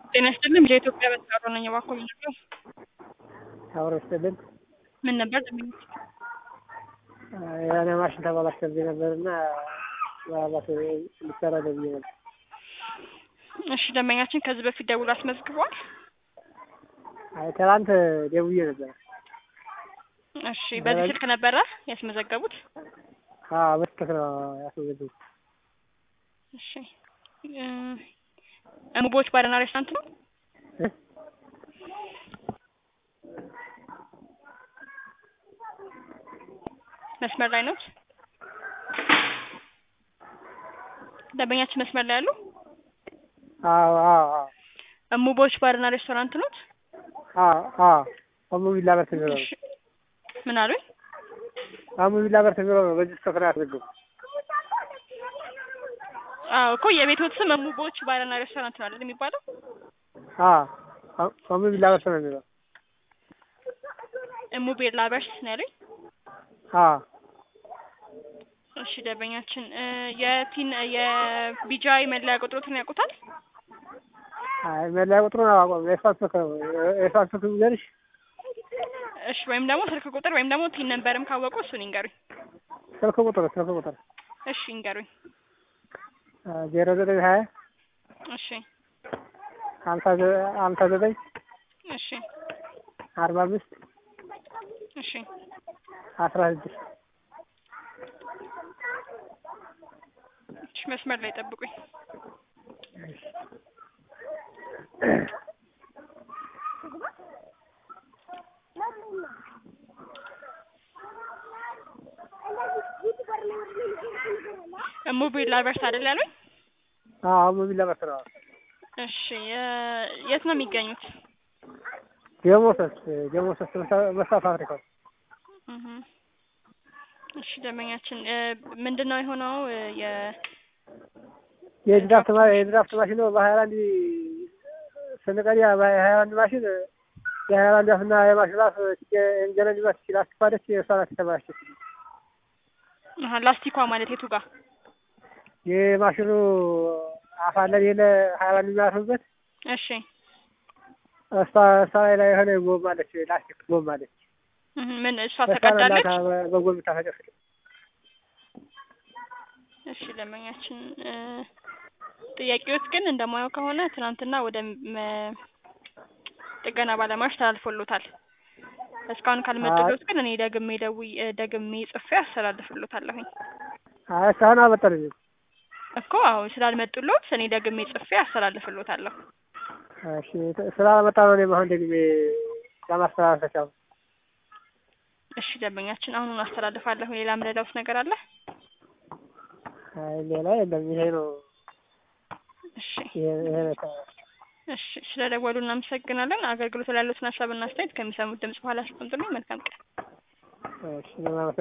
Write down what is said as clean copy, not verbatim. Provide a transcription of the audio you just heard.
ጤና ይስጥልኝ የኢትዮጵያ በተራሮ ነኝ እባክዎ ይነግሩኝ። አብሮ ይስጥልኝ። ምን ነበር ደንበኞች? የሆነ ማሽን ተበላሽቶብኝ ነበርና ምናልባት ሊሰራልኝ ብዬ ነበር። እሺ ደንበኛችን ከዚህ በፊት ደውሎ አስመዝግቧል? አይ ትናንት ደውዬ ነበር። እሺ በዚህ ስልክ ነበረ ያስመዘገቡት? አዎ በስልክ ነው ያስመዘገቡት። እሺ ሙቦች ባርና ሬስቶራንት ነው? መስመር ላይ ነው? ደንበኛችን መስመር ላይ አሉ? አዎ አዎ አዎ። ሙቦች ባርና ሬስቶራንት ነው? አዎ አዎ። አሙቢላ በርት ነው። ምን አሉኝ? አሙቢላ በርት ነው። በዚህ ስልክ ነው ያስመዘገቡት። አዎ እኮ የቤትዎት ስም ሙቦች ባርና ሬስቶራንት ነው አይደል የሚባለው? አዎ አሙቢላ በርት ነው የሚለው። ሙቤላ በርት ነው ያሉኝ? አዎ። እሺ ደንበኛችን የቢጃይ መለያ ቁጥሮትን ያውቁታል? አይ መለያ ቁጥሩን አላውቀውም። የፋክስ ስልክ ልንገርሽ? እሺ ወይም ደግሞ ስልክ ቁጥር ወይም ደግሞ ቲን ነምበርም ካወቁ እሱን ይንገሩኝ። ስልክ ቁጥር እሺ ይንገሩኝ። 0920 እሺ 59 እሺ 45 እሺ 16 መስመር ላይ ጠብቁኝ። ሙቤላ በርት አይደል ያሉኝ? አዎ ሙቤላ በርት ነው። እሺ የት ነው የሚገኙት? ጀሞሰስ መስራት ፋብሪካ። እሺ ደንበኛችን ምንድነው የሆነው? የድራፍት ማሽን ነው። በ21 ስንቀዲያ በ21 ማሽን የ21 ዳፍና የማሽን ራስ እንጀራ ሊባስ ይችላል። አስፋደች የሷናት ተባለች። ላስቲኳ ማለት የቱ ጋር? የማሽኑ አፋለ የለ 21 የሚያርፉበት። እሺ እሷ ላይ የሆነ ጎማ አለች፣ ላስቲክ ጎማ አለች። ምን እሷ ተቀዳለች? በጎን ታፈጨፍ። እሺ ደንበኛችን ጥያቄዎች ግን እንደማየው ከሆነ ትናንትና ወደ ጥገና ባለሙያዎች ተላልፎሎታል። እስካሁን ካልመጡሎት ግን እኔ ደግሜ ጽፌ አስተላልፍሎታለሁኝ። አይ እስካሁን አልመጣልኝም እኮ። አዎ ስላልመጡሎት እኔ ደግሜ ጽፌ አስተላልፍሎታለሁ። እሺ ስላልመጣ ነው እኔም አሁን ደግሜ ለማስተላለፍ ተቻልኩ። እሺ ደንበኛችን አሁኑን አስተላልፋለሁ። ሌላ ምረዳውስ ነገር አለ? አይ ሌላ የለም፣ ይሄ ነው። እሺ እሺ ስለደወሉ እናመሰግናለን። አገልግሎት ላይ ያሉትን ሀሳብና አስተያየት ከሚሰሙት ድምጽ በኋላ አስቀምጡልኝ። መልካም ቀን። እሺ